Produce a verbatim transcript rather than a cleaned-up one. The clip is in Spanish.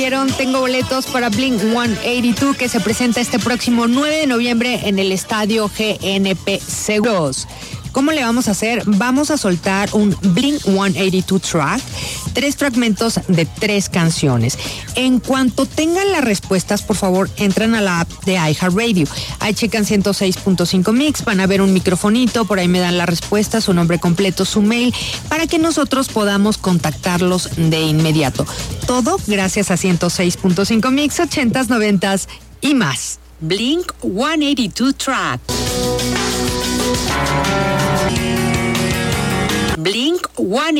perdieron, tengo boletos para Blink ciento ochenta y dos que se presenta este próximo nueve de noviembre en el estadio G N P Seguros. ¿Cómo le vamos a hacer? Vamos a soltar un Blink ciento ochenta y dos track, tres fragmentos de tres canciones. En cuanto tengan las respuestas, por favor, entran a la app de iHeartRadio. Ahí checan ciento seis punto cinco Mix, van a ver un microfonito, por ahí me dan la respuesta, su nombre completo, su mail, para que nosotros podamos contactarlos de inmediato. Todo gracias a ciento seis punto cinco Mix, ochentas, noventas y más. Blink ciento ochenta y dos track. Blink ciento ochenta